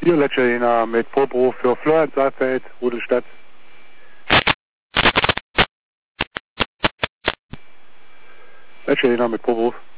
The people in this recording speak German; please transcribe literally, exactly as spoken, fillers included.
Hier Leccerina mit Vorberuf für Florian Saalfeld, Rudelstadt. Leccerina mit Vorberuf.